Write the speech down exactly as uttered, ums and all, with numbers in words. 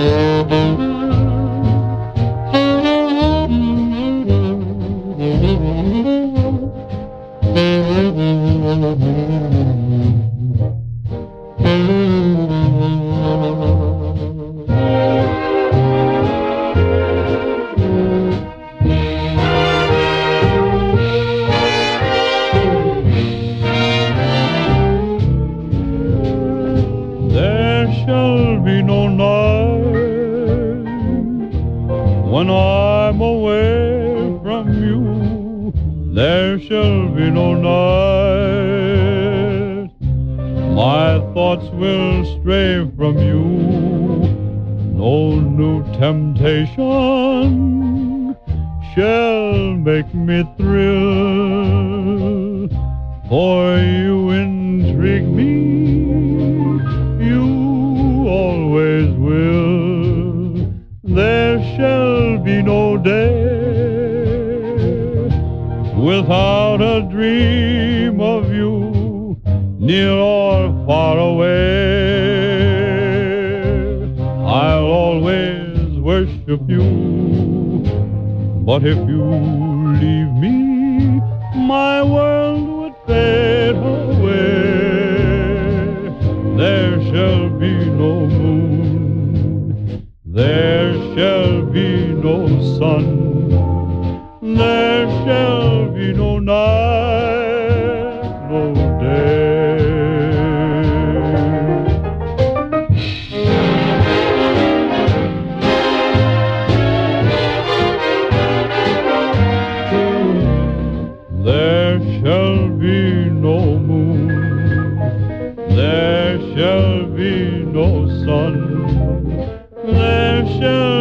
There shall be no night when I'm away from you. There shall be no night my thoughts will stray from you. No new temptation shall make me thrill, for you intrigue me, you always will. There shall be no day without a dream of you, near or far away. I'll always worship you, but if you leave me, my world would fade away. There shall be no moon, there shall be no sun, there shall be no night, no day. There shall be no moon, there shall be no sun, there shall